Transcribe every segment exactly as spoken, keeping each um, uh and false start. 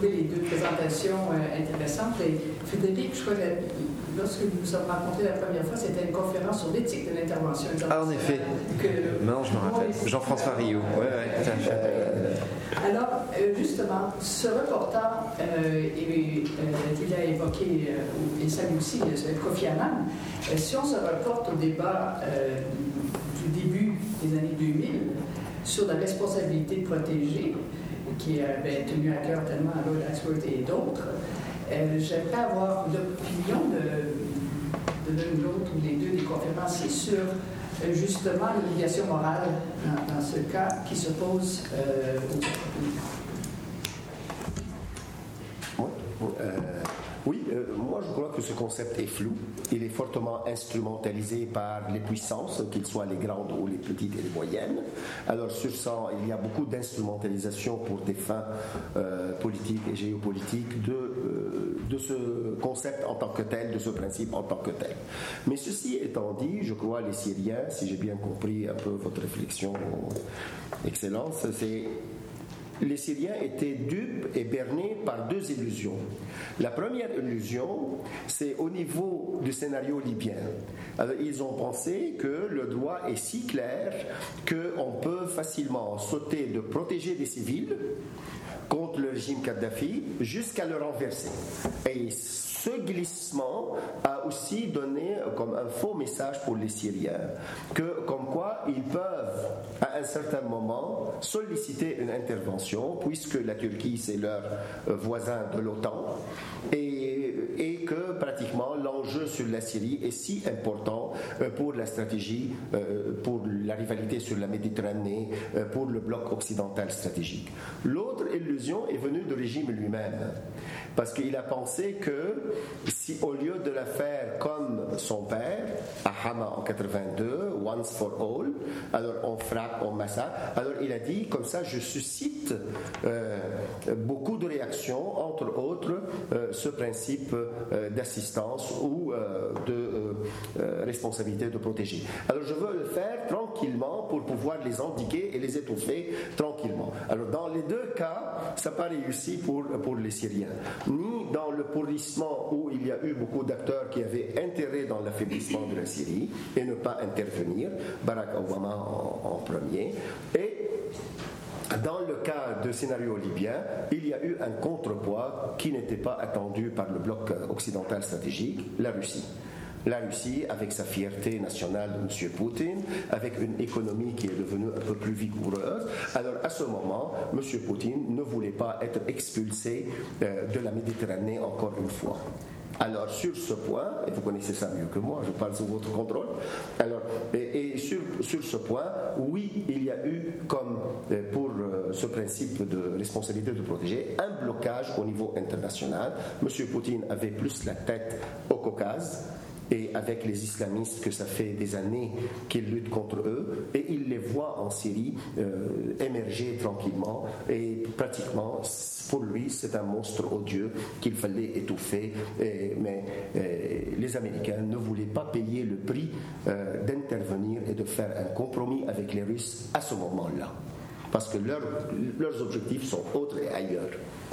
trouvé les deux présentations euh, intéressantes. Et Frédéric, je crois que lorsque nous nous sommes rencontrés la première fois, c'était une conférence sur l'éthique de l'intervention. Ah, en effet. Que, Maintenant, je me rappelle. Jean-François Rioux. Ouais, ouais, tout à fait. Euh, alors, euh, justement, ce reportant, euh, et, euh, il a évoqué, euh, et ça aussi, euh, Kofi Annan, euh, si on se reporte au débat euh, du début des années deux mille sur la responsabilité de protéger, qui avait tenu à cœur tellement à Lloyd Axworthy et d'autres, euh, j'aimerais avoir l'opinion de, de l'un ou l'autre ou les deux des conférenciers sur euh, justement l'obligation morale dans, dans ce cas qui se pose euh, aux euh, Oui, euh, moi je crois que ce concept est flou. Il est fortement instrumentalisé par les puissances, qu'ils soient les grandes ou les petites et les moyennes. Alors sur ça, il y a beaucoup d'instrumentalisation pour des fins euh, politiques et géopolitiques de, euh, de ce concept en tant que tel, de ce principe en tant que tel. Mais ceci étant dit, je crois les Syriens, si j'ai bien compris un peu votre réflexion, Excellence, c'est... Les Syriens étaient dupes et bernés par deux illusions. La première illusion, c'est au niveau du scénario libyen. Alors, ils ont pensé que le droit est si clair qu'on peut facilement sauter de protéger des civils contre le régime Kadhafi jusqu'à le renverser. Et ce glissement a aussi donné comme un faux message pour les Syriens, que comme quoi ils peuvent à un certain moment solliciter une intervention, puisque la Turquie c'est leur voisin de l'OTAN, et, et que pratiquement l'enjeu sur la Syrie est si important pour la stratégie, pour la rivalité sur la Méditerranée, pour le bloc occidental stratégique. L'autre illusion est venue du régime lui-même, parce qu'il a pensé que si au lieu de la faire comme son père, à Hama en quatre-vingt-deux, once for all, alors on frappe, on massacre, alors il a dit, comme ça je suscite euh, beaucoup de réactions, entre autres euh, ce principe euh, d'assistance ou euh, de euh, euh, responsabilité de protéger. Alors je veux le faire tranquillement pour pouvoir les endiguer et les étouffer tranquillement. Alors dans les deux cas, ça n'a pas réussi pour, pour les Syriens. Ni dans le pourrissement où il y a eu beaucoup d'acteurs qui avaient intérêt dans l'affaiblissement de la Syrie et ne pas intervenir, Barack Obama en, en premier, et dans le cas de scénario libyen, il y a eu un contrepoids qui n'était pas attendu par le bloc occidental stratégique, la Russie. La Russie, avec sa fierté nationale de M. Poutine, avec une économie qui est devenue un peu plus vigoureuse. Alors à ce moment, M. Poutine ne voulait pas être expulsé euh, de la Méditerranée encore une fois. Alors sur ce point, et vous connaissez ça mieux que moi, je parle sous votre contrôle, alors, et, et sur, sur ce point, oui, il y a eu, comme pour euh, ce principe de responsabilité de protéger, un blocage au niveau international. M. Poutine avait plus la tête au Caucase, et avec les islamistes que ça fait des années qu'ils luttent contre eux, et ils les voient en Syrie euh, émerger tranquillement, et pratiquement pour lui c'est un monstre odieux qu'il fallait étouffer, et, mais et, les Américains ne voulaient pas payer le prix euh, d'intervenir et de faire un compromis avec les Russes à ce moment-là, parce que leur, leurs objectifs sont autres et ailleurs.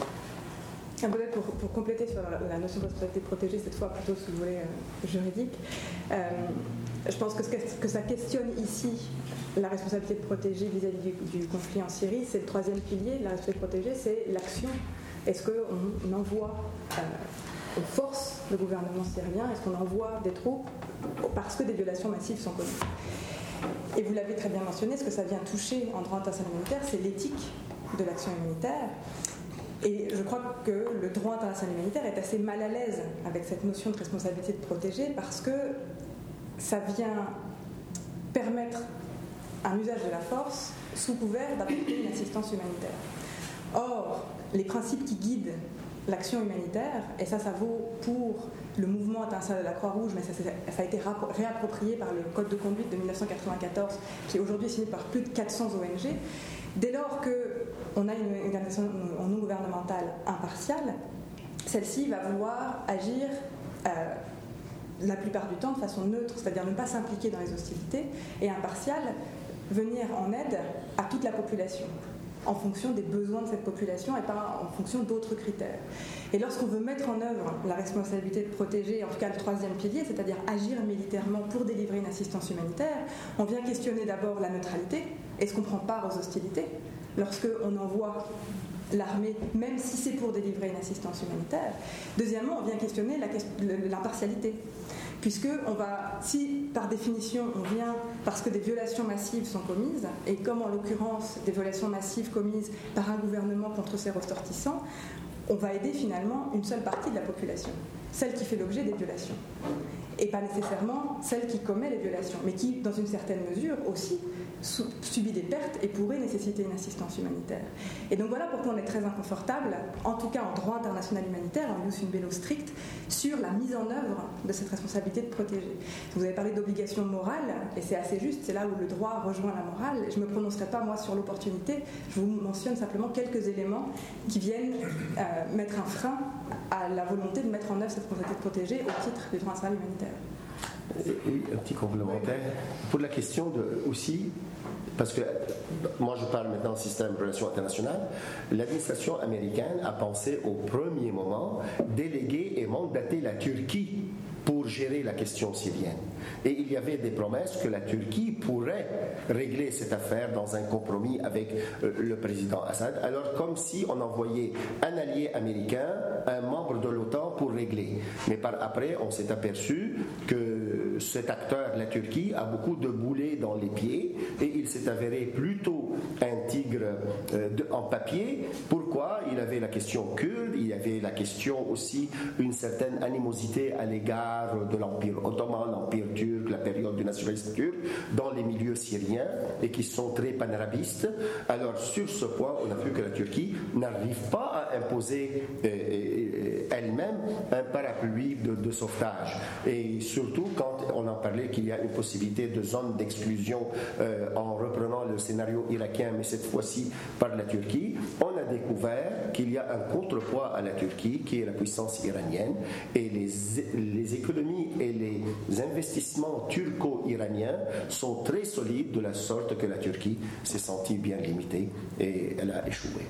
Peut-être pour, pour compléter sur la, la notion de responsabilité protégée, cette fois plutôt sous le volet euh, juridique, euh, je pense que ce que, que ça questionne ici, la responsabilité de protéger vis-à-vis du, du conflit en Syrie, c'est le troisième pilier. La responsabilité de protéger, c'est l'action. Est-ce qu'on envoie euh, aux forces le gouvernement syrien, est-ce qu'on envoie des troupes parce que des violations massives sont connues? Et vous l'avez très bien mentionné, ce que ça vient toucher en droit international humanitaire, c'est l'éthique de l'action humanitaire. Et je crois que le droit international humanitaire est assez mal à l'aise avec cette notion de responsabilité de protéger, parce que ça vient permettre un usage de la force sous couvert d'apporter une assistance humanitaire. Or, les principes qui guident l'action humanitaire, et ça, ça vaut pour le mouvement international de la Croix-Rouge, mais ça, ça a été réapproprié par le Code de conduite de dix-neuf cent quatre-vingt-quatorze, qui est aujourd'hui signé par plus de quatre cents O N G. Dès lors qu'on a une organisation non gouvernementale impartiale, celle-ci va vouloir agir euh, la plupart du temps de façon neutre, c'est-à-dire ne pas s'impliquer dans les hostilités, et impartiale, venir en aide à toute la population. en fonction des besoins de cette population et pas en fonction d'autres critères. Et lorsqu'on veut mettre en œuvre la responsabilité de protéger, en tout cas le troisième pilier, c'est-à-dire agir militairement pour délivrer une assistance humanitaire, on vient questionner d'abord la neutralité. Est-ce qu'on prend part aux hostilités lorsqu'on envoie l'armée, même si c'est pour délivrer une assistance humanitaire? Deuxièmement, on vient questionner la, l'impartialité. Puisque on va, si par définition on vient parce que des violations massives sont commises, et comme en l'occurrence des violations massives commises par un gouvernement contre ses ressortissants, on va aider finalement une seule partie de la population, celle qui fait l'objet des violations, et pas nécessairement celle qui commet les violations, mais qui, dans une certaine mesure aussi, subit des pertes et pourrait nécessiter une assistance humanitaire. Et donc voilà pourquoi on est très inconfortable, en tout cas en droit international humanitaire, en jus in bello strict, sur la mise en œuvre de cette responsabilité de protéger. Vous avez parlé d'obligation morale, et c'est assez juste, c'est là où le droit rejoint la morale. Je ne me prononcerai pas moi sur l'opportunité, je vous mentionne simplement quelques éléments qui viennent euh, mettre un frein à la volonté de mettre en œuvre cette responsabilité de protéger au titre du droit international humanitaire. Oui, un petit complémentaire. Pour la question de, aussi, parce que moi je parle maintenant du système de relations internationales, l'administration américaine a pensé au premier moment déléguer et mandater la Turquie pour gérer la question syrienne. Et il y avait des promesses que la Turquie pourrait régler cette affaire dans un compromis avec euh, le président Assad. Alors comme si on envoyait un allié américain, un membre de l'OTAN pour régler. Mais par après, on s'est aperçu que cet acteur, la Turquie, a beaucoup de boulets dans les pieds et il s'est avéré plutôt un tigre euh, de, en papier. Pourquoi? Il avait la question kurde, il y avait la question aussi une certaine animosité à l'égard de l'Empire ottoman, l'Empire turc, la période du nationalisme turc, dans les milieux syriens et qui sont très panarabistes. Alors sur ce point, on a vu que la Turquie n'arrive pas à imposer euh, euh, elle-même un parapluie de, de sauvetage. Et surtout quand on en parlait qu'il y a une possibilité de zone d'exclusion euh, en reprenant le scénario irakien, mais cette fois-ci par la Turquie, on a découvert qu'il y a un contrepoids à la Turquie qui est la puissance iranienne et les, les économies et les investissements turco-iraniens sont très solides de la sorte que la Turquie s'est sentie bien limitée et elle a échoué.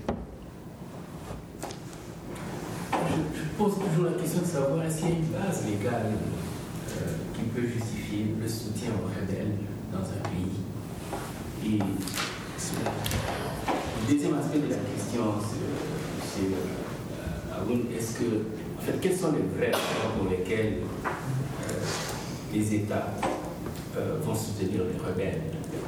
Je, je pose toujours la question de savoir est-ce qu'il y a une base légale euh, qui peut justifier le soutien aux rebelles dans un pays. Et le deuxième aspect de la question, c'est, c'est euh, Haroun, est-ce que, en fait, quelles sont les vraies raisons pour lesquelles euh, les États euh, vont soutenir les rebelles?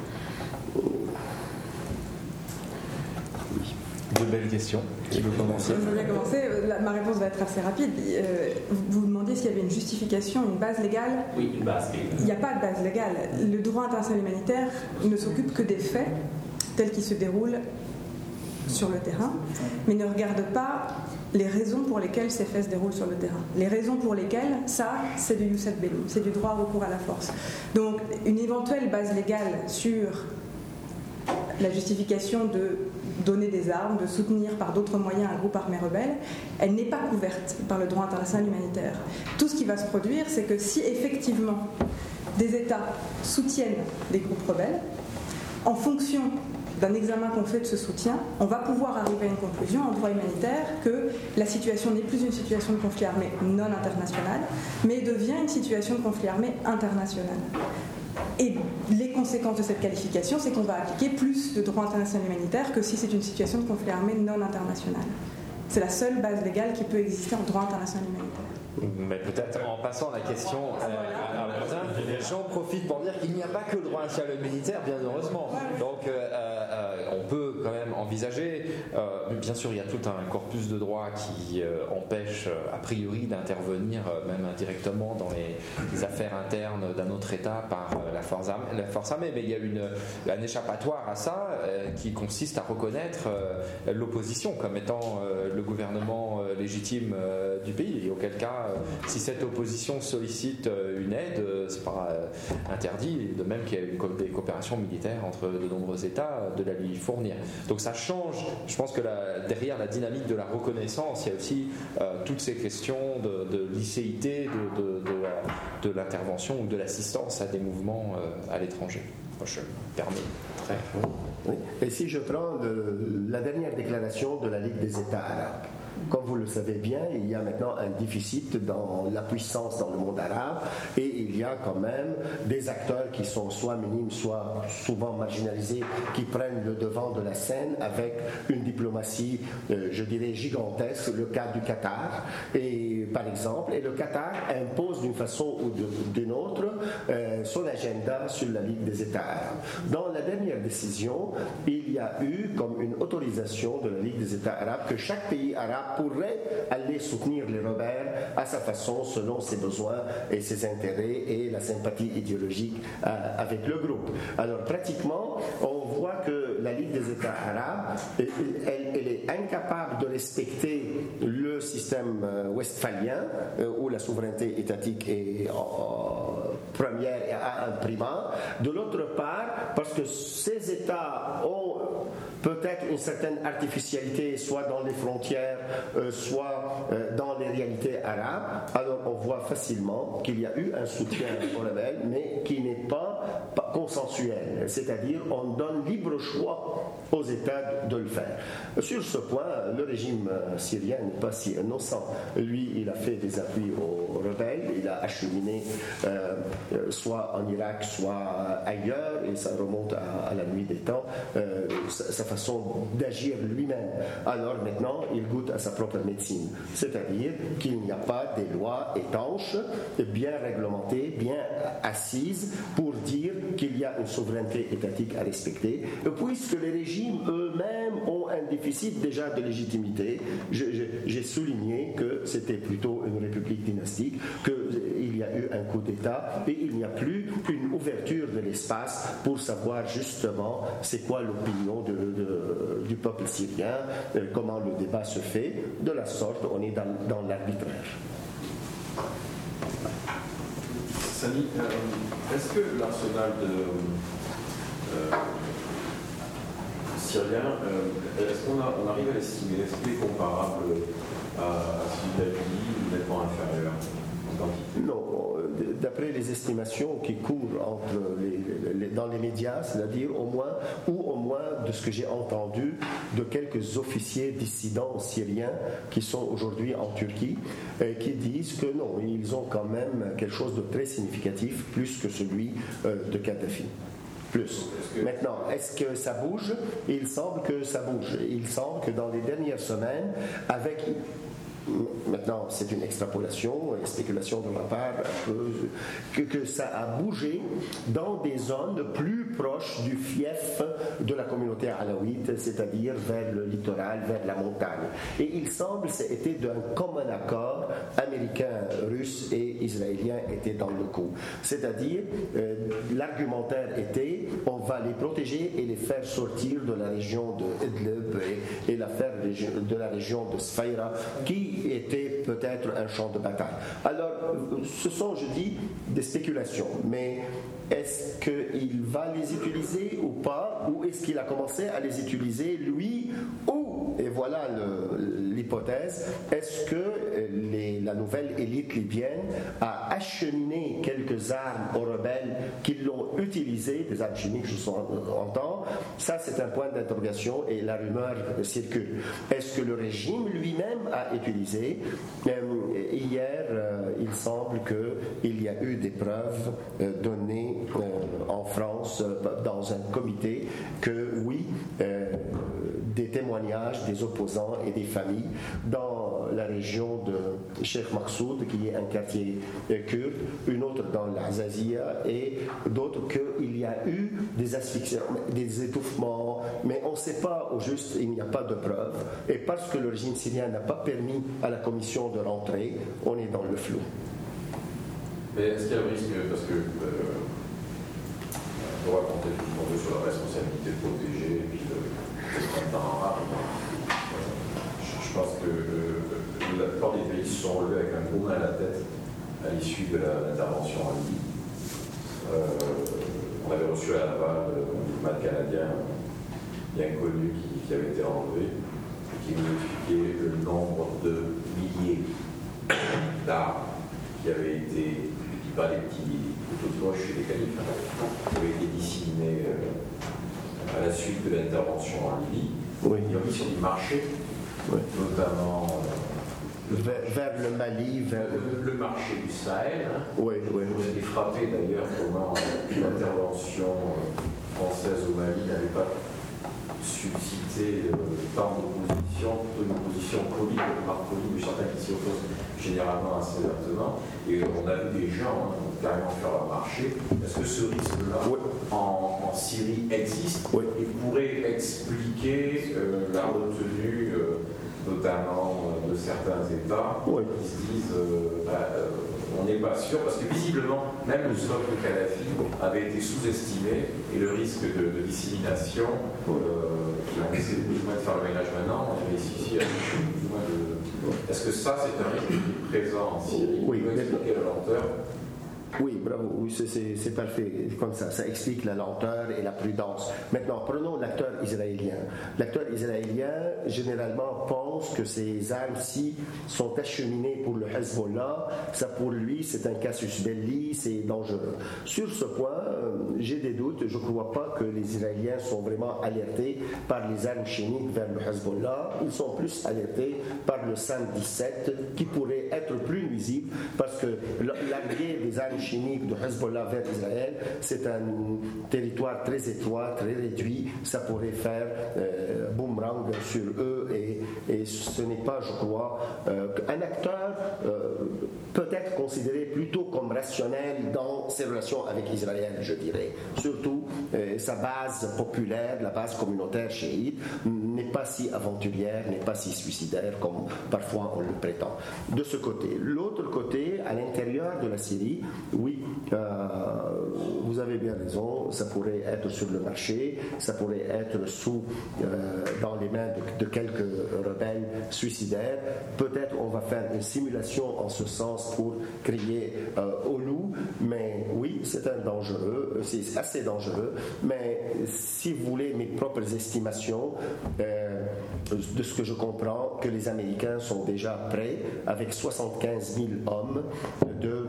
De belles questions. Qui veut commencer? Je veux bien commencer. Ma réponse va être assez rapide. Vous vous demandiez s'il y avait une justification, une base légale. Oui, une base légale. Il n'y a pas de base légale. Le droit international humanitaire ne s'occupe que des faits tels qu'ils se déroulent sur le terrain, mais ne regarde pas les raisons pour lesquelles ces faits se déroulent sur le terrain. Les raisons pour lesquelles, ça, c'est du jus ad bellum, c'est du droit au recours à la force. Donc, une éventuelle base légale sur la justification de donner des armes, de soutenir par d'autres moyens un groupe armé rebelle, elle n'est pas couverte par le droit international humanitaire. Tout ce qui va se produire, c'est que si effectivement des États soutiennent des groupes rebelles, en fonction d'un examen qu'on fait de ce soutien, on va pouvoir arriver à une conclusion en droit humanitaire que la situation n'est plus une situation de conflit armé non international, mais devient une situation de conflit armé international. Et les conséquences de cette qualification, c'est qu'on va appliquer plus de droit international humanitaire que si c'est une situation de conflit armé non international. C'est la seule base légale qui peut exister en droit international humanitaire. Mais peut-être en passant la question euh, à Valentin, j'en profite pour dire qu'il n'y a pas que le droit international humanitaire, bien heureusement. Donc euh, euh, on peut quand même envisager, euh, bien sûr il y a tout un corpus de droit qui euh, empêche a priori d'intervenir euh, même indirectement dans les, les affaires internes d'un autre État par euh, la, force armée, la force armée, mais il y a une, un échappatoire à ça euh, qui consiste à reconnaître euh, l'opposition comme étant euh, le gouvernement euh, légitime euh, du pays, et auquel cas si cette opposition sollicite une aide, euh, c'est pas euh, interdit, de même qu'il y a eu des coopérations militaires entre de nombreux États de la lui fournir. Donc ça change. Je pense que la, derrière la dynamique de la reconnaissance, il y a aussi euh, toutes ces questions de, de licéité de, de, de, la, de l'intervention ou de l'assistance à des mouvements euh, à l'étranger. Moi, je me permets. Très. Oui. Et si je prends le, la dernière déclaration de la Ligue des États arabes, comme vous le savez bien, il y a maintenant un déficit dans la puissance dans le monde arabe et il y a quand même des acteurs qui sont soit minimes, soit souvent marginalisés, qui prennent le devant de la scène avec une diplomatie, euh, je dirais, gigantesque, le cas du Qatar, et, par exemple, et le Qatar impose d'une façon ou d'une autre euh, son agenda sur la Ligue des États arabes. Dans la dernière décision, il y a eu comme une autorisation de la Ligue des États arabes que chaque pays arabe pourrait aller soutenir les rebelles à sa façon, selon ses besoins et ses intérêts et la sympathie idéologique euh, avec le groupe. Alors pratiquement, on voit que la Ligue des États arabes, elle, elle est incapable de respecter le système euh, westphalien, euh, où la souveraineté étatique est euh, première et a un primat. De l'autre part, parce que ces États ont peut-être une certaine artificialité, soit dans les frontières, euh, soit euh, dans les réalités arabes, alors on voit facilement qu'il y a eu un soutien aux rebelles, mais qui n'est pas, pas consensuel. C'est-à-dire, on donne libre choix aux États de le faire. Sur ce point, le régime syrien n'est pas si innocent. Lui, il a fait des appuis aux rebelles, il a acheminé euh, soit en Irak, soit ailleurs, et ça remonte à, à la nuit des temps, euh, sa, sa façon d'agir lui-même. Alors maintenant, il goûte à sa propre médecine. C'est-à-dire qu'il n'y a pas des lois étanches, bien réglementées, bien assises, pour dire qu'il y a une souveraineté étatique à respecter. Et puisque les régimes eux-mêmes ont un déficit déjà de légitimité, je, je, j'ai souligné que c'était plutôt une république dynastique, qu'il y a eu un coup d'État et il n'y a plus une ouverture de l'espace pour savoir justement c'est quoi l'opinion de, de, du peuple syrien, euh, comment le débat se fait. De la sorte, on est dans, dans l'arbitraire. Samy, euh, est-ce que l'arsenal de, euh, syrien, euh, est-ce qu'on a, on arrive à l'estimer? Est-ce qu'il est comparable à, à celui de la Libye ou nettement inférieur en quantité? Non, d'après les estimations qui courent entre les, les, dans les médias, c'est-à-dire au moins, ou au moins de ce que j'ai entendu de quelques officiers dissidents syriens qui sont aujourd'hui en Turquie, euh, qui disent que non, ils ont quand même quelque chose de très significatif, plus que celui euh, de Kadhafi. Plus. Maintenant, est-ce que ça bouge? Il semble que ça bouge. Il semble que dans les dernières semaines, avec... Maintenant, c'est une extrapolation, une spéculation de ma part, un peu, que, que ça a bougé dans des zones plus proches du fief de la communauté alaouite, c'est-à-dire vers le littoral, vers la montagne. Et il semble que c'était d'un commun accord, américain, russe et israélien étaient dans le coup. C'est-à-dire, euh, l'argumentaire était, on va les protéger et les faire sortir de la région de Idlib et, et la faire de la région de Sfaïra, qui était peut-être un champ de bataille. Alors, ce sont, je dis, des spéculations, mais est-ce qu'il va les utiliser ou pas, ou est-ce qu'il a commencé à les utiliser, lui, ou, et voilà le, l'hypothèse, est-ce que les, la nouvelle élite libyenne a acheminé quelques armes aux rebelles qui l'ont utilisé, des armes chimiques, je entends, ça c'est un point d'interrogation et la rumeur circule. Est-ce que le régime lui-même a utilisé? euh, Hier, euh, il semble qu'il y a eu des preuves euh, données euh, en France euh, dans un comité que oui, euh, des témoignages des opposants et des familles dans la région de Cheikh Maksoud, qui est un quartier euh, kurde, une autre dans l'Azazia et d'autres qu'il y a eu des asphyxies, des étouffements, mais on ne sait pas au juste, il n'y a pas de preuves. Et parce que le régime syrien n'a pas permis à la commission de rentrer, on est dans le flou. Mais est-ce qu'il y a un risque, parce que euh, on va compter tout le monde sur la responsabilité de protéger et puis de temps je pense que euh, la plupart des pays se sont relevés avec un gros mal à la tête à l'issue de la, l'intervention en Libye. Euh, on avait reçu à Laval un mal canadien bien connu qui, qui avait été enlevé et qui nous expliquait le nombre de milliers d'arbres qui avaient été, pas les petits couteaux de gauche chez les califes, hein, qui avaient été disséminés euh, à la suite de l'intervention en Libye. Oui. Ils ont mis sur du marché, oui. notamment euh, vers, vers le Mali, vers le, le marché du Sahel. Hein. Oui, oui. Vous avez frappé d'ailleurs comment l'intervention française au Mali n'avait pas suscité euh, tant d'opposition, plutôt une opposition politique, par politique, mais certains qui s'y opposent généralement assez vertement. Et on a vu des gens hein, carrément faire leur marché. Est-ce que ce risque-là oui. en, en Syrie existe oui. et pourrait expliquer euh, la retenue, euh, notamment euh, de certains États oui. qui se disent euh, bah, euh, on n'est pas sûr, parce que visiblement, même le stock de Kadhafi avait été sous-estimé et le risque de, de dissémination, euh, qui ont essayé plus ou moins de faire le ménage maintenant, on réussit ici à plus ou moins de. Est-ce que ça, c'est un risque qui est présent en Syrie? Oui, vous expliquer la lenteur? Oui, bravo, oui, c'est, c'est, c'est parfait, comme ça, ça explique la lenteur et la prudence. Maintenant, prenons l'acteur israélien. L'acteur israélien, généralement, pense que ces armes-ci sont acheminées pour le Hezbollah, ça pour lui, c'est un casus belli, c'est dangereux. Sur ce point, euh, j'ai des doutes, je ne crois pas que les Israéliens sont vraiment alertés par les armes chimiques vers le Hezbollah, ils sont plus alertés par le SAM dix-sept, qui pourrait être plus nuisible, parce que l'arrivée des armes chimiques de Hezbollah vers Israël, c'est un territoire très étroit, très réduit, ça pourrait faire euh, boomerang sur eux et, et ce n'est pas, je crois, euh, un acteur euh, peut être considéré plutôt comme rationnel dans ses relations avec Israël, je dirais. Surtout, euh, sa base populaire, la base communautaire chiite, n'est pas si aventurière, n'est pas si suicidaire comme parfois on le prétend. De ce côté. L'autre côté, à l'intérieur de la Syrie, oui, euh, vous avez bien raison, ça pourrait être sur le marché, ça pourrait être sous, euh, dans les mains de, de quelques rebelles suicidaires. Peut-être on va faire une simulation en ce sens pour crier euh, au loup, mais oui, c'est un dangereux, c'est assez dangereux, mais si vous voulez mes propres estimations, euh, de ce que je comprends, que les Américains sont déjà prêts, avec soixante-quinze mille hommes, de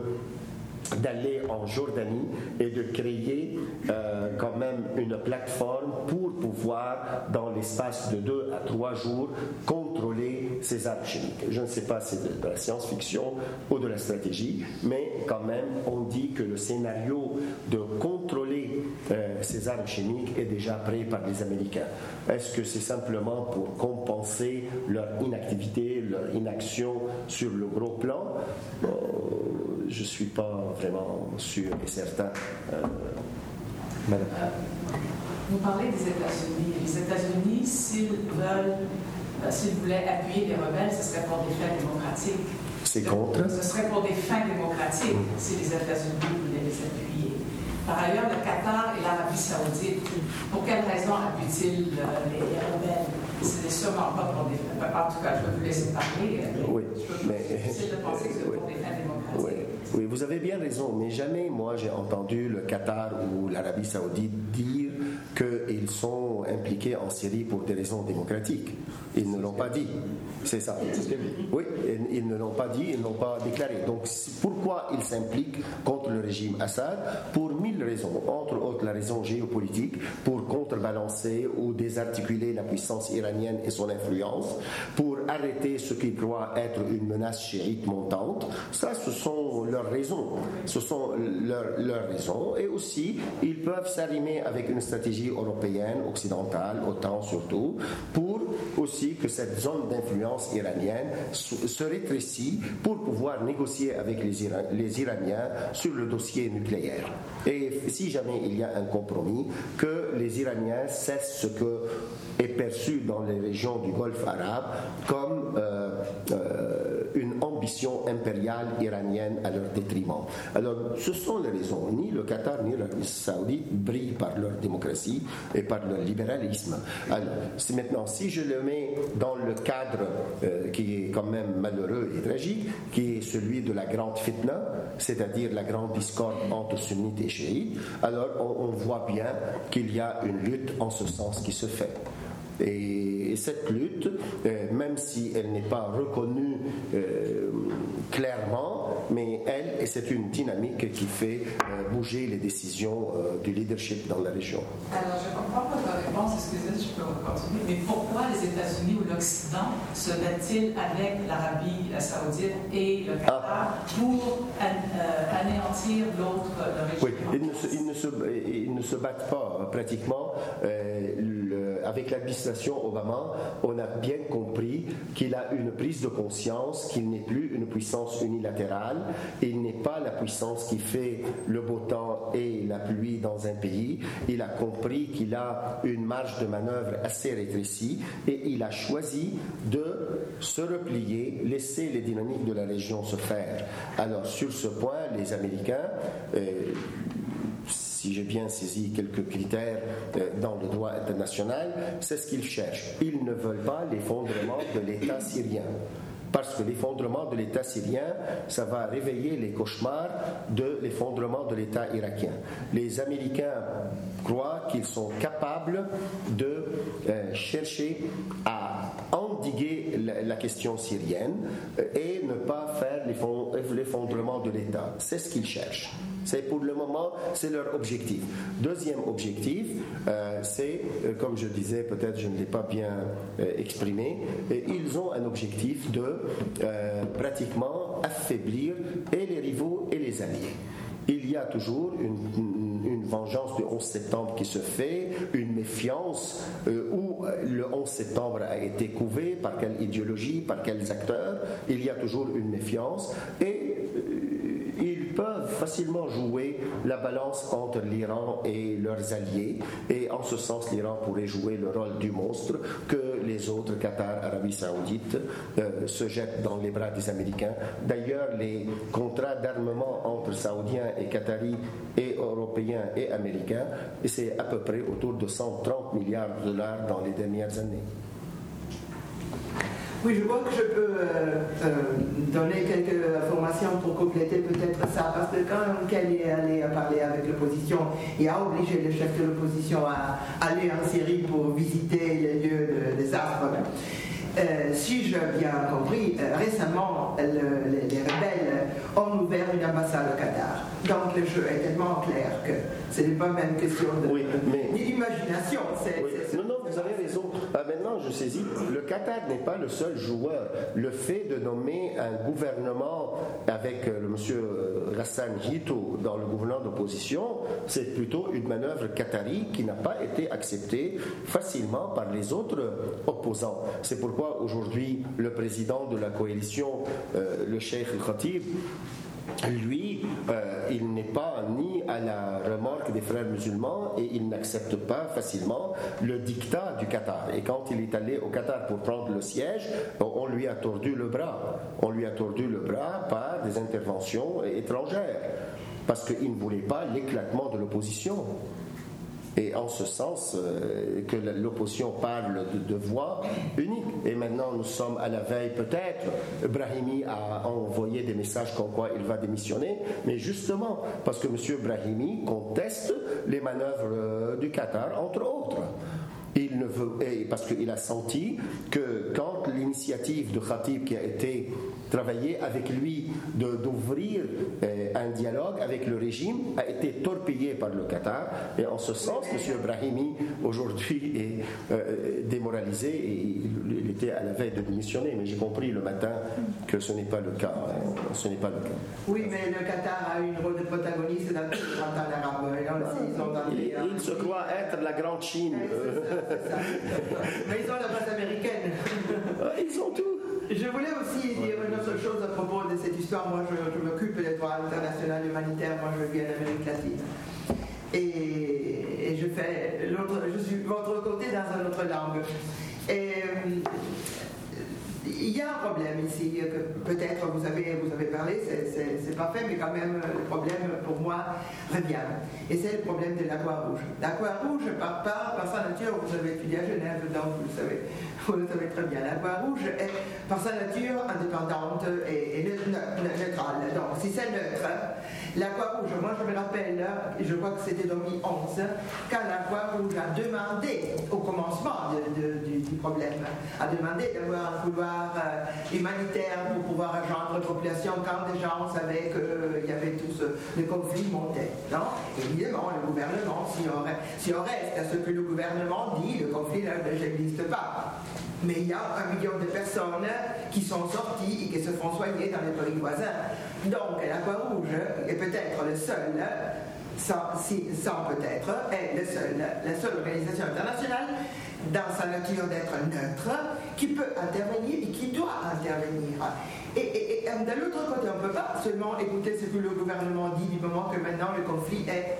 d'aller en Jordanie et de créer euh, quand même une plateforme pour pouvoir, dans l'espace de deux à trois jours, contrôler ces armes chimiques. Je ne sais pas si c'est de la science-fiction ou de la stratégie, mais quand même, on dit que le scénario de contrôler euh, ces armes chimiques est déjà prêt par les Américains. Est-ce que c'est simplement pour compenser leur inactivité, leur inaction sur le gros plan? euh, Je ne suis pas vraiment sûr et certain. Euh, Madame. Euh, vous parlez des États-Unis. Les États-Unis, s'ils veulent, euh, s'ils voulaient appuyer les rebelles, ce serait pour des fins démocratiques. C'est contre? Ce serait pour des fins démocratiques si les États-Unis voulaient les appuyer. Par ailleurs, le Qatar et l'Arabie Saoudite, pour quelle raison appuient-ils euh, les, les rebelles? Ce n'est sûrement pas pour des fins. En tout cas, je vais vous laisser parler. Oui, mais c'est de penser que c'est oui. pour des fins démocratiques. Oui. Oui, vous avez bien raison, mais jamais moi j'ai entendu le Qatar ou l'Arabie Saoudite dire qu'ils sont impliqués en Syrie pour des raisons démocratiques. Ils ne l'ont pas dit. C'est ça. Oui, ils ne l'ont pas dit, ils ne l'ont pas déclaré. Donc pourquoi ils s'impliquent contre le régime Assad? Pour mille raisons. Entre autres la raison géopolitique, pour contrebalancer ou désarticuler la puissance iranienne et son influence, pour arrêter ce qu'ils croient être une menace chiite montante. Ça, ce sont leurs raisons. Ce sont leurs, leurs raisons. Et aussi, ils peuvent s'arrimer avec une stratégie européenne, occidentale, OTAN surtout, pour aussi que cette zone d'influence iranienne se rétrécisse pour pouvoir négocier avec les, Iran- les Iraniens sur le dossier nucléaire. Et si jamais il y a un compromis, que les Iraniens cessent ce que est perçu dans les régions du Golfe arabe comme euh, euh, une ambition ambitions impériales iraniennes à leur détriment. Alors, ce sont les raisons. Ni le Qatar ni l'Arabie saoudite brillent par leur démocratie et par leur libéralisme. Alors, c'est maintenant, si je le mets dans le cadre euh, qui est quand même malheureux et tragique, qui est celui de la grande fitna, c'est-à-dire la grande discorde entre sunnites et chiites, alors on, on voit bien qu'il y a une lutte en ce sens qui se fait. Et cette lutte, euh, même si elle n'est pas reconnue euh, clairement, mais elle, et c'est une dynamique qui fait euh, bouger les décisions euh, du leadership dans la région. Alors, je comprends pas votre réponse, excusez-moi, je peux continuer, mais pourquoi les États-Unis ou l'Occident se battent-ils avec l'Arabie saoudite et le Qatar ah. pour euh, anéantir l'autre région? Oui, ils ne, se, ils, ne se, ils ne se battent pas pratiquement. Euh, le, avec l'administration Obama, on a bien compris qu'il a une prise de conscience qu'il n'est plus une puissance unilatérale, il n'est pas la puissance qui fait le beau temps et la pluie dans un pays. Il a compris qu'il a une marge de manœuvre assez rétrécie et il a choisi de se replier, laisser les dynamiques de la région se faire. Alors sur ce point, les Américains, euh, si j'ai bien saisi quelques critères dans le droit international, c'est ce qu'ils cherchent. Ils ne veulent pas l'effondrement de l'État syrien. Parce que l'effondrement de l'État syrien, ça va réveiller les cauchemars de l'effondrement de l'État irakien. Les Américains croient qu'ils sont capables de euh, chercher à endiguer la, la question syrienne et ne pas faire l'effondrement de l'État. C'est ce qu'ils cherchent. C'est pour le moment, c'est leur objectif. Deuxième objectif, euh, c'est, euh, comme je disais, peut-être je ne l'ai pas bien euh, exprimé, et ils ont un objectif de euh, pratiquement affaiblir et les rivaux et les alliés. Il y a toujours une, une, une vengeance du onze septembre qui se fait, une méfiance euh, où le onze septembre a été couvé, par quelle idéologie, par quels acteurs. Il y a toujours une méfiance et euh, ils peuvent facilement jouer la balance entre l'Iran et leurs alliés, et en ce sens l'Iran pourrait jouer le rôle du monstre que les autres, Qatar, Arabie Saoudite, euh, se jettent dans les bras des Américains. D'ailleurs, les contrats d'armement entre Saoudiens et Qataris et Européens et Américains, c'est à peu près autour de cent trente milliards de dollars dans les dernières années. Oui, je crois que je peux euh, euh, donner quelques informations pour compléter peut-être ça, parce que quand Kelly est allé parler avec l'opposition et a obligé le chef de l'opposition à aller en Syrie pour visiter les lieux de désastre, euh, si j'ai bien compris, euh, récemment, le, les, les rebelles ont ouvert une ambassade au Qatar. Donc le jeu est tellement clair que ce n'est pas même question de, oui, mais... d'imagination. C'est, oui. c'est, non, non, vous avez raison. Ah, maintenant, je saisis, le Qatar n'est pas le seul joueur. Le fait de nommer un gouvernement avec euh, le monsieur Ghassan Jito dans le gouvernement d'opposition, c'est plutôt une manœuvre qatari qui n'a pas été acceptée facilement par les autres opposants. C'est pourquoi aujourd'hui, le président de la coalition, euh, le Cheikh Al-Khatib, lui, euh, il n'est pas ni à la remorque des frères musulmans et il n'accepte pas facilement le dictat du Qatar. Et quand il est allé au Qatar pour prendre le siège, on lui a tordu le bras. On lui a tordu le bras par des interventions étrangères, parce qu'il ne voulait pas l'éclatement de l'opposition. Et en ce sens euh, que l'opposition parle de, de voix unique. Et maintenant nous sommes à la veille peut-être, Brahimi a envoyé des messages comme quoi il va démissionner, mais justement parce que M. Brahimi conteste les manœuvres euh, du Qatar, entre autres. Il ne veut, et parce qu'il a senti que quand l'initiative de Khatib qui a été travaillée avec lui de, d'ouvrir euh, un dialogue avec le régime a été torpillée par le Qatar, et en ce sens M. Brahimi aujourd'hui est euh, démoralisé et il, il était à la veille de démissionner, mais j'ai compris le matin que ce n'est pas le cas. Hein, ce n'est pas le cas. Oui, mais le Qatar a eu un rôle de protagoniste dans le printemps arabe. Ils ont dans il, il se croit être la grande Chine. Mais ils ont la base américaine. Ils ont tout. Je voulais aussi dire une autre chose à propos de cette histoire. Moi, je, je m'occupe des droits internationaux humanitaires. Moi, je viens d'Amérique latine. Et, et je fais l'autre, je suis de votre côté dans une autre langue. Et il y a un problème ici, que peut-être vous avez, vous avez parlé, c'est parfait, mais quand même le problème pour moi revient. Et c'est le problème de la Croix-Rouge. La Croix-Rouge, par, par, par sa nature, vous avez étudié à Genève, donc vous le savez, vous le savez très bien, la Croix-Rouge est par sa nature indépendante et, et neutrale. Donc si c'est neutre, la Croix-Rouge, moi je me rappelle, et je crois que c'était en deux mille onze, quand la Croix-Rouge a demandé, au commencement de, de, du, du problème, a demandé d'avoir un couloir euh, humanitaire pour pouvoir rejoindre la population quand des gens savaient qu'il y avait tout ce le conflit montait. Non, évidemment, le gouvernement, si on, si on reste à ce que le gouvernement dit, le conflit n'existe pas. Mais il y a un million de personnes qui sont sorties et qui se font soigner dans les pays voisins. Donc la Croix-Rouge est peut-être le seul, sans, si, sans peut-être, est le seul, la seule organisation internationale dans sa nature d'être neutre, qui peut intervenir et qui doit intervenir. Et, et, et de l'autre côté, on ne peut pas seulement écouter ce que le gouvernement dit du moment que maintenant le conflit est,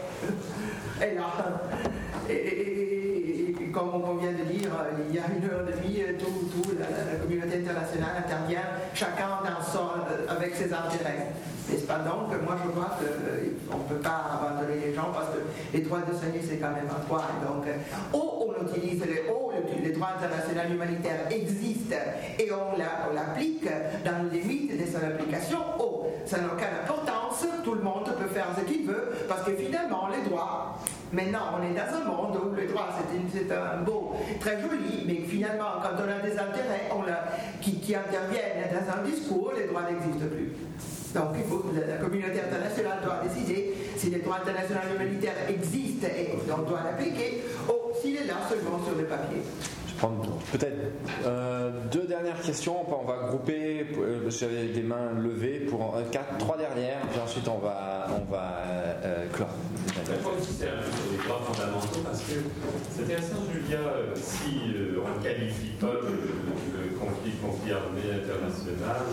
est là. Et, et, et, et comme on vient de dire, il y a une heure et demie, tout, tout la, la communauté internationale intervient, chacun dans son, avec ses intérêts. Mais cependant, que moi je crois qu'on ne peut pas abandonner les gens parce que les droits de soigner c'est quand même un droit. Donc, ou on utilise les, ou les droits internationaux humanitaires existent et on l'applique dans les limites de son application, ou ça n'a aucune importance, tout le monde peut faire ce qu'il veut parce que finalement les droits, maintenant on est dans un monde où les droits c'est un beau, très joli, mais finalement quand on a des intérêts on a, qui, qui interviennent dans un discours, les droits n'existent plus. Donc il faut, la communauté internationale doit décider si les droits internationaux humanitaires existent et on doit l'appliquer, ou s'il est là seulement sur le papier. Je vais prendre peut-être euh, deux dernières questions, on va grouper, euh, j'avais des mains levées pour euh, quatre, trois dernières, puis ensuite on va, on va euh, clore. Je crois que c'est un peu sur les droits fondamentaux parce que c'est intéressant, Julia, euh, si euh, on ne qualifie pas le, le conflit, conflit armé international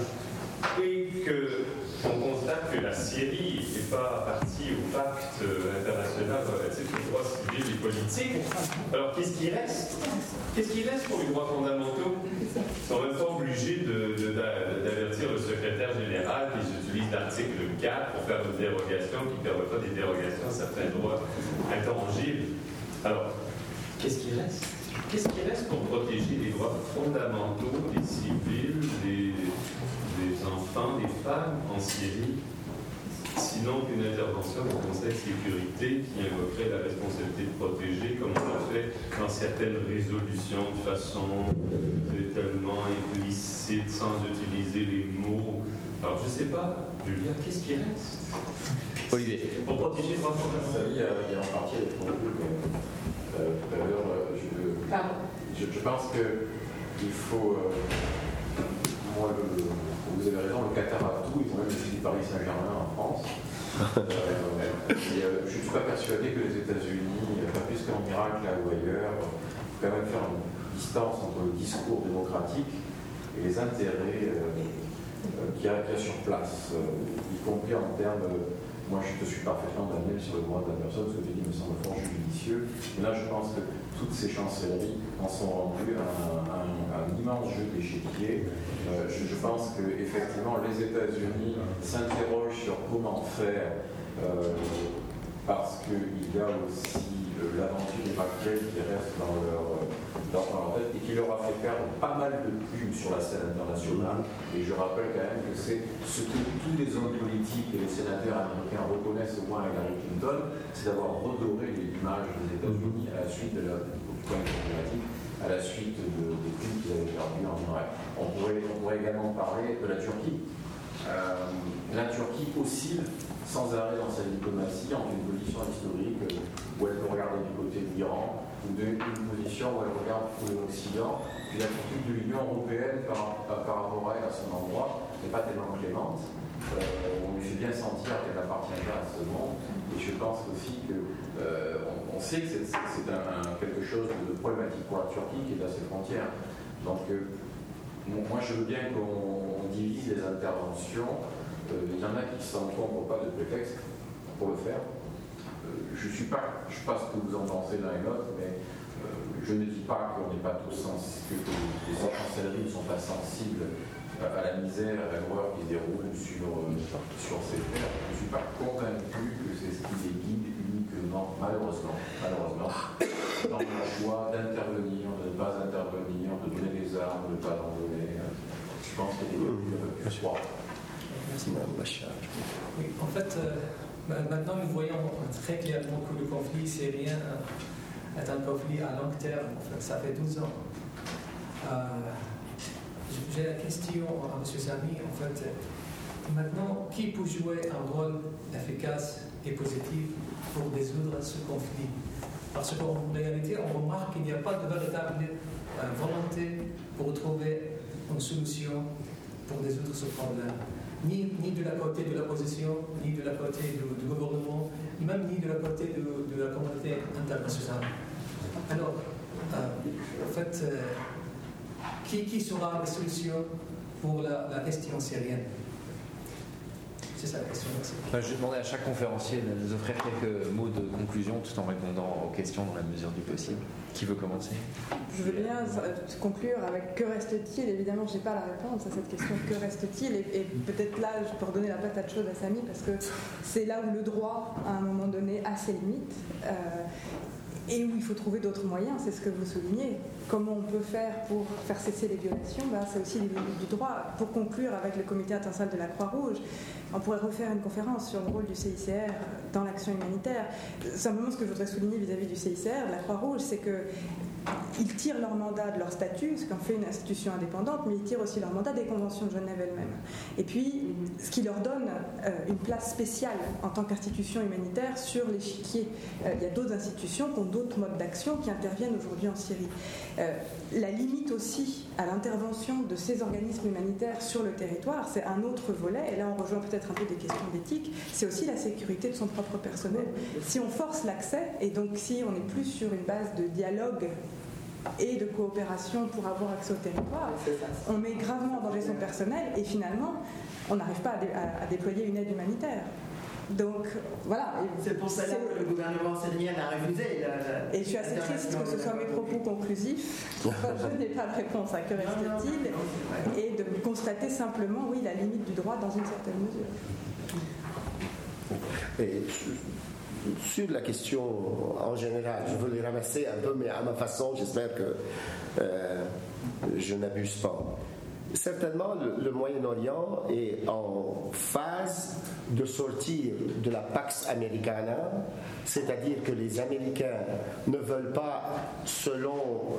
et qu'on constate que la Syrie n'est pas partie au pacte international relatif aux droits civils et politiques, alors qu'est-ce qui reste? Qu'est-ce qui reste pour les droits fondamentaux? Ils sont même pas obligés de, de, d'avertir le secrétaire général qu'ils utilisent l'article quatre pour faire des dérogations qui ne permettent pas des dérogations à certains droits intangibles. Alors, qu'est-ce qui reste? Qu'est-ce qui reste pour protéger les droits fondamentaux des civils, des, des enfants, des femmes en Syrie, sinon qu'une intervention du Conseil de sécurité qui invoquerait la responsabilité de protéger, comme on l'a fait dans certaines résolutions de façon tellement implicite, sans utiliser les mots. Alors, je ne sais pas, Julia, qu'est-ce qui reste? Olivier. Pour protéger les droits fondamentaux. Il y a, il y a en partie avec mon groupe, euh, tout à l'heure, je, je, je pense qu'il faut. Euh, moi, le, vous avez raison, le Qatar a tout, ils ont même aussi du Paris Saint-Germain en France. euh, et, euh, je ne suis pas persuadé que les États-Unis, pas plus qu'en Irak là ou ailleurs, il faut quand même faire une distance entre le discours démocratique et les intérêts euh, euh, qu'il y, y a sur place, euh, y compris en termes. Euh, moi, je te suis parfaitement d'accord sur le droit de la personne, ce que tu dis me semble fort judicieux. Mais là, je pense que toutes ces chancelleries en sont rendues un, un, un immense jeu d'échiquier. Euh, je, je pense qu'effectivement, les États-Unis s'interrogent sur comment faire, euh, parce qu'il y a aussi euh, l'aventure irakienne qui reste dans leur, dans leur tête et qui leur a fait perdre pas mal de plumes sur la scène internationale. Et je rappelle quand même que c'est ce que tous les hommes politiques et les sénateurs américains reconnaissent au moins à Hillary Clinton, c'est d'avoir redoré l'image des États-Unis à la suite de la climatique, à la suite de, des plumes qu'ils avaient perdues en Irak. On pourrait, on pourrait également parler de la Turquie. Euh, la Turquie oscille sans arrêt dans sa diplomatie entre une position historique où elle peut regarder du côté de l'Iran, ou d'une position où elle regarde pour l'Occident, puis la politique de l'Union européenne par, par, par rapport à elle à son endroit n'est pas tellement clémente. Euh, on lui fait bien sentir qu'elle n'appartient pas à ce monde, et je pense aussi que euh, on, on sait que c'est, c'est un, un, quelque chose de problématique pour la Turquie qui est à ses frontières. Donc euh, moi je veux bien qu'on divise les interventions. Il euh, y en a qui ne s'en trompent pas de prétexte pour le faire. Euh, je ne suis pas, je sais pas ce que vous en pensez l'un et l'autre, mais je ne dis pas qu'on n'est pas tous sensibles, que les chancelleries ne sont pas sensibles à la misère, à l'horreur qui se déroule sur, sur ces terres. Je ne suis pas convaincu que c'est ce qui les guide uniquement, malheureusement, malheureusement, dans le choix d'intervenir, de ne pas intervenir, de donner des armes, de ne pas en donner. Je pense qu'il y a des plus froids. Merci, Mme Bachar. Oui, en fait, euh, maintenant nous voyons très clairement que le conflit syrien est un conflit à long terme. En fait, ça fait douze ans. Euh, J'ai la question à M. Sami, en fait, maintenant, qui peut jouer un rôle efficace et positif pour résoudre ce conflit? Parce qu'en réalité, on remarque qu'il n'y a pas de véritable euh, volonté pour trouver une solution pour résoudre ce problème. Ni, ni de la côté de l'opposition, ni de la côté du, du gouvernement, même ni de la côté de, de la communauté internationale. Alors, euh, en fait, euh, Qui, qui sera la solution pour la, la question syrienne? C'est ça la question. Merci. Je vais demander à chaque conférencier de nous offrir quelques mots de conclusion tout en répondant aux questions dans la mesure du possible. Qui veut commencer? Je veux bien conclure avec que reste-t-il? Évidemment, je n'ai pas la réponse à cette question. Que reste-t-il? Et, et peut-être là, je peux redonner la patate chaude à Sami, parce que c'est là où le droit, à un moment donné, a ses limites. Euh, Et où il faut trouver d'autres moyens, c'est ce que vous soulignez. Comment on peut faire pour faire cesser les violations? Ben, c'est aussi les limites du droit. Pour conclure avec le comité international de la Croix-Rouge, on pourrait refaire une conférence sur le rôle du C I C R dans l'action humanitaire. Simplement, ce que je voudrais souligner vis-à-vis du C I C R, de la Croix-Rouge, c'est qu'ils tirent leur mandat de leur statut, ce qu'en fait une institution indépendante, mais ils tirent aussi leur mandat des conventions de Genève elles-mêmes. Et puis, ce qui leur donne euh, une place spéciale en tant qu'institution humanitaire sur l'échiquier. Euh, il y a d'autres institutions qui ont d'autres modes d'action qui interviennent aujourd'hui en Syrie. Euh, la limite aussi à l'intervention de ces organismes humanitaires sur le territoire, c'est un autre volet, et là on rejoint peut-être un peu des questions d'éthique, c'est aussi la sécurité de son propre personnel. Si on force l'accès, et donc si on n'est plus sur une base de dialogue et de coopération pour avoir accès au territoire, on met gravement en danger son personnel, et finalement, on n'arrive pas à, dé- à, à déployer une aide humanitaire. Donc, voilà. C'est pour cela que le gouvernement syrien a refusé. La, et je suis assez triste que ce soit mes propos conclusifs. Je n'ai pas de réponse à que reste-t-il. Et de constater simplement, oui, la limite du droit dans une certaine mesure. Et sur la question en général, je veux les ramasser un peu, mais à ma façon, j'espère que euh, je n'abuse pas. Certainement, le, le Moyen-Orient est en phase de sortir de la Pax Americana, c'est-à-dire que les Américains ne veulent pas, selon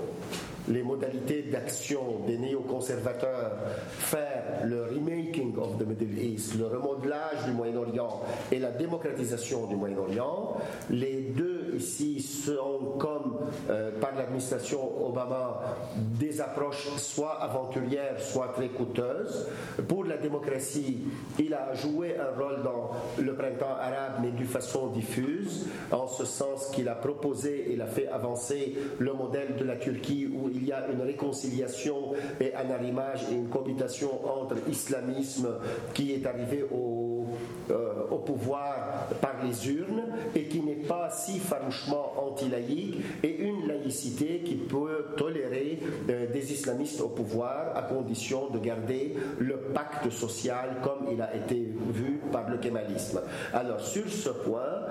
les modalités d'action des néoconservateurs, faire le remaking of the Middle East, le remodelage du Moyen-Orient et la démocratisation du Moyen-Orient. Les deux ici sont, comme euh, par l'administration Obama, des approches soit aventurières, soit très coûteuses. Pour la démocratie, il a joué un rôle dans le printemps arabe, mais d'une façon diffuse, en ce sens qu'il a proposé, il a fait avancer le modèle de la Turquie où il y a une réconciliation et un arrimage et une cohabitation entre islamisme qui est arrivé au, euh, au pouvoir par les urnes et qui n'est pas si farouchement anti-laïque, et une laïcité qui peut tolérer euh, des islamistes au pouvoir à condition de garder le pacte social comme il a été vu par le kémalisme. Alors sur ce point,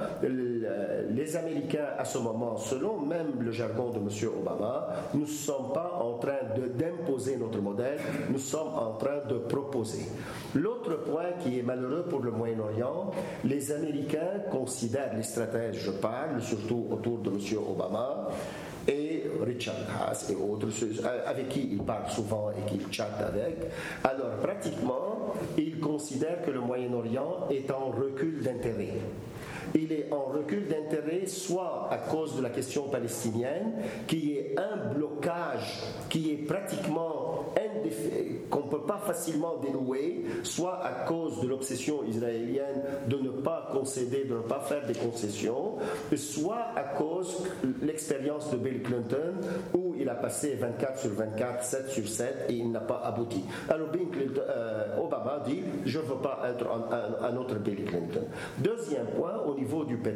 les Américains à ce moment, selon même le jargon de M. Obama, nous ne sommes pas en train de, d'imposer notre modèle, nous sommes en train de proposer. L'autre point qui est malheureux pour le Moyen-Orient, les Américains considèrent, les stratèges je parle, surtout autour de M. Obama, et Richard Haas et autres, avec qui il parle souvent et qu'il chatte avec. Alors pratiquement, ils considèrent que le Moyen-Orient est en recul d'intérêt. Il est en recul d'intérêt soit à cause de la question palestinienne, qui est un blocage qui est pratiquement indéf- qu'on ne peut pas facilement dénouer, soit à cause de l'obsession israélienne de ne pas concéder, de ne pas faire des concessions, soit à cause de l'expérience de Bill Clinton, où il a passé vingt-quatre sur vingt-quatre, sept sur sept, et il n'a pas abouti. Alors Bill Clinton, euh, Obama dit « je ne veux pas être un, un, un autre Bill Clinton ». Deuxième point, au niveau du pétrole,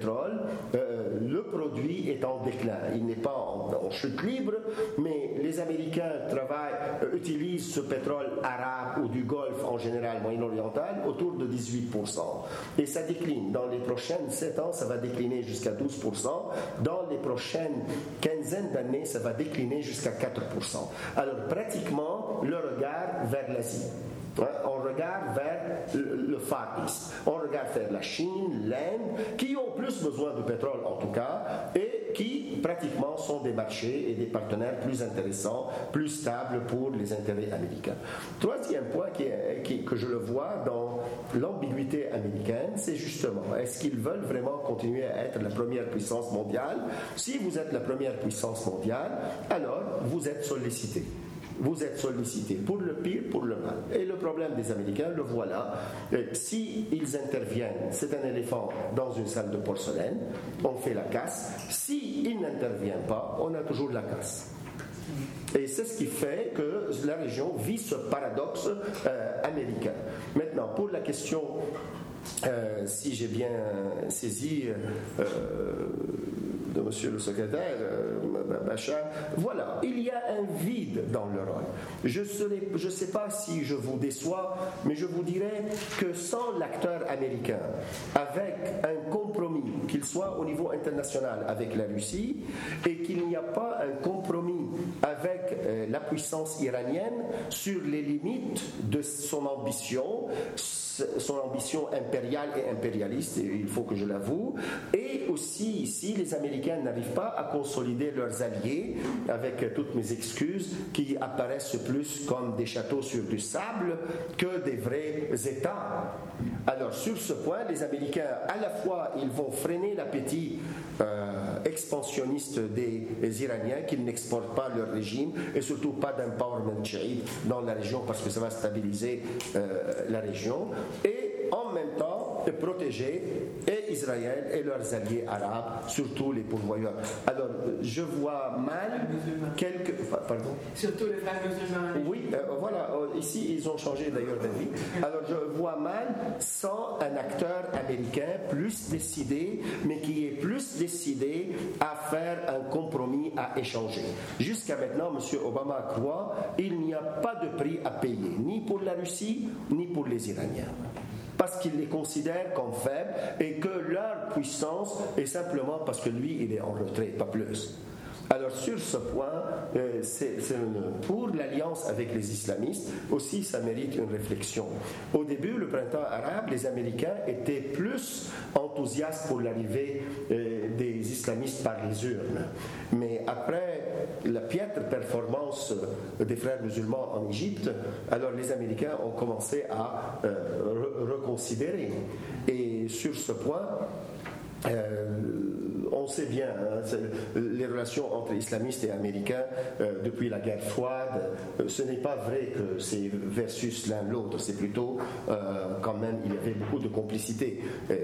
euh, le produit est en déclin. Il n'est pas en, en chute libre, mais les Américains travaillent, euh, utilisent ce pétrole arabe ou du Golfe en général moyen-oriental autour de dix-huit pour cent. Et ça décline. Dans les prochaines sept ans, ça va décliner jusqu'à douze pour cent. Dans les prochaines quinzaine d'années, ça va décliner jusqu'à quatre pour cent. Alors pratiquement, le regard vers l'Asie. On regarde vers le Far East, on regarde vers la Chine, l'Inde, qui ont plus besoin de pétrole en tout cas, et qui pratiquement sont des marchés et des partenaires plus intéressants, plus stables pour les intérêts américains. Troisième point qui est, qui, que je le vois dans l'ambiguïté américaine, c'est justement, est-ce qu'ils veulent vraiment continuer à être la première puissance mondiale? Si vous êtes la première puissance mondiale, alors vous êtes sollicité. Vous êtes sollicité pour le pire, pour le mal. Et le problème des Américains, le voilà. Si ils interviennent, c'est un éléphant dans une salle de porcelaine, on fait la casse. S'ils n'interviennent pas, on a toujours la casse. Et c'est ce qui fait que la région vit ce paradoxe euh, américain. Maintenant, pour la question, euh, si j'ai bien saisi euh, de monsieur le secrétaire euh, Bachar, voilà, il y a un vide dans le rôle. Je ne sais pas si je vous déçois, mais je vous dirais que sans l'acteur américain, avec un compromis, qu'il soit au niveau international avec la Russie, et qu'il n'y a pas un compromis avec euh, la puissance iranienne sur les limites de son ambition, son ambition impériale et impérialiste, il faut que je l'avoue, et aussi si les Américains n'arrivent pas à consolider leurs alliés, avec toutes mes excuses, qui apparaissent plus comme des châteaux sur du sable que des vrais États. Alors sur ce point, les Américains, à la fois, ils vont freiner l'appétit euh, expansionniste des, des Iraniens, qu'ils n'exportent pas leur régime, et surtout pas d'empowerment chiite dans la région, parce que ça va stabiliser euh, la région, et en même temps protéger et Israël et leurs alliés arabes, surtout les pourvoyeurs. Alors, je vois mal quelques... Pardon? Surtout les frères musulmans. Oui, euh, voilà, ici ils ont changé d'ailleurs d'avis. Alors, je vois mal sans un acteur américain plus décidé, mais qui est plus décidé à faire un compromis, à échanger. Jusqu'à maintenant, M. Obama croit qu'il n'y a pas de prix à payer, ni pour la Russie, ni pour les Iraniens, parce qu'il les considère comme faibles et que leur puissance est simplement parce que lui, il est en retrait, pas plus. Alors sur ce point, euh, c'est, c'est une, pour l'alliance avec les islamistes, aussi ça mérite une réflexion. Au début, le printemps arabe, les Américains étaient plus enthousiastes pour l'arrivée euh, des islamistes par les urnes. Mais après la piètre performance des frères musulmans en Égypte, alors les Américains ont commencé à euh, re- reconsidérer. Et sur ce point, euh, on sait bien, hein, les relations entre islamistes et américains euh, depuis la guerre froide, euh, ce n'est pas vrai que c'est versus l'un l'autre, c'est plutôt euh, quand même il y avait beaucoup de complicité euh,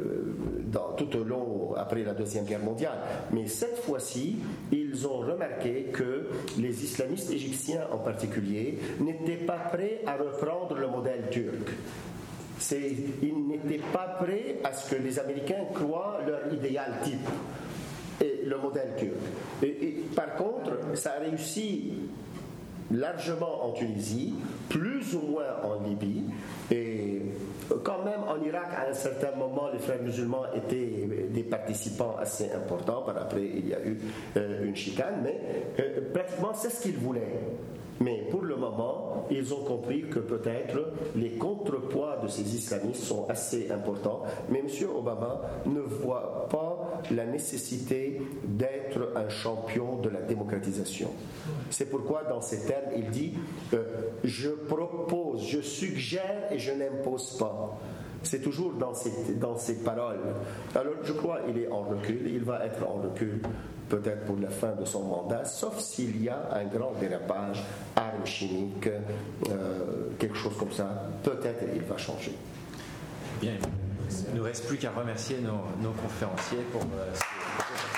dans, tout au long après la Deuxième Guerre mondiale. Mais cette fois-ci, ils ont remarqué que les islamistes égyptiens en particulier n'étaient pas prêts à reprendre le modèle turc. C'est, ils n'étaient pas prêts à ce que les Américains croient leur idéal type, et le modèle turc. Et, et, par contre, ça a réussi largement en Tunisie, plus ou moins en Libye, et quand même en Irak, à un certain moment, les frères musulmans étaient des participants assez importants, par après il y a eu euh, une chicane, mais euh, pratiquement c'est ce qu'ils voulaient. Mais pour le moment, ils ont compris que peut-être les contrepoids de ces islamistes sont assez importants. Mais M. Obama ne voit pas la nécessité d'être un champion de la démocratisation. C'est pourquoi, dans ces termes, il dit euh, « je propose, je suggère et je n'impose pas ». C'est toujours dans ces, dans ces paroles. Alors, je crois qu'il est en recul, il va être en recul peut-être pour la fin de son mandat, sauf s'il y a un grand dérapage, armes chimiques, euh, quelque chose comme ça, peut-être il va changer. Bien, il ne nous reste plus qu'à remercier nos, nos conférenciers pour euh, ce...